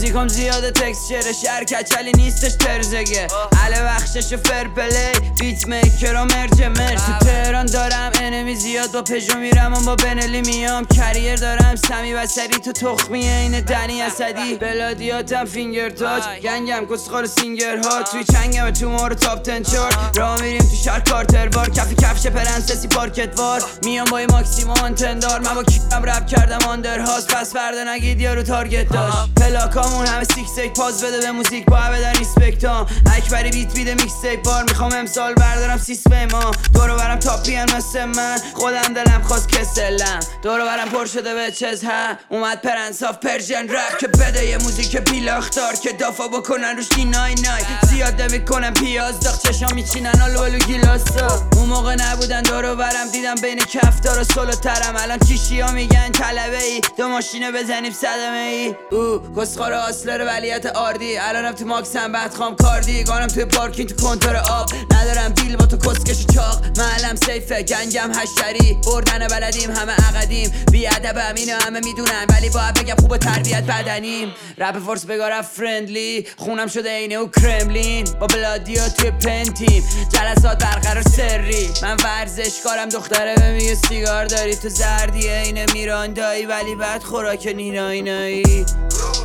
موزیکم زیاده تکسچر شهر کچلی نیستش ترزگه عله بخشش فرپلی بیت میکر و مرج تو تهران دارم انمی زیاد با پژو میرم با بنلی میام کریر دارم سمی بسری تو تخمی این دنی اسدی بلادیاتم فینگر تاچ گنگم کسخار سینگر ها توی چنگم تو مورو تاپ 10 چارت راه میریم تو شهر کارتر بار کفی کفش پرنسسی پارکت وار میام با این ماکسیموم انتندار من با کیکم رپ کردم آندر هاست پس فردا نگید یارو تارگت داشت پلاکامون همه سیک پاز بده به موزیک با بدن ریسپکتام اکبری بیت بیده میکس تیپ بار میخوام امسال بردارم سیسفه ما دورو برم تاپیان مثل من خودم دلم خواست کسلم دورو برم پر شده به چز ها اومد پرنساف پرژن رپ که بده یه موزیک پیلاختار که دافا بکنن روش نای زیاد نمیکنم پیاز داغ چشام میچینن آلو گیلاسا اون موقع نبودن دورو برم دیدم بین کفتار و سولو ترم الان چیشیا میگن طلبه ای دو ماشینو بزنیم صدمه ای کسخار آسلر ولیت آردی الانم تو ماکسم بدخوام کاردی گانم توی پارکینگ تو کنتور آب ندارم دیل با تو کسکش چاق معلم سیفه گنگم هشتری بردن بلدیم همه عقدیم بیادبم اینو همه میدونن ولی باید بگم خوب تربیت بدنیم رپ فورس بگارم فرندلی خونم شده اینه و کرملین با بلادیا توی پنتیم جلسات برقرار سری من ورزشکارم دختره به میگه سیگار داری تو زردیه اینه میراندایی ولی بعد خوراک نینایی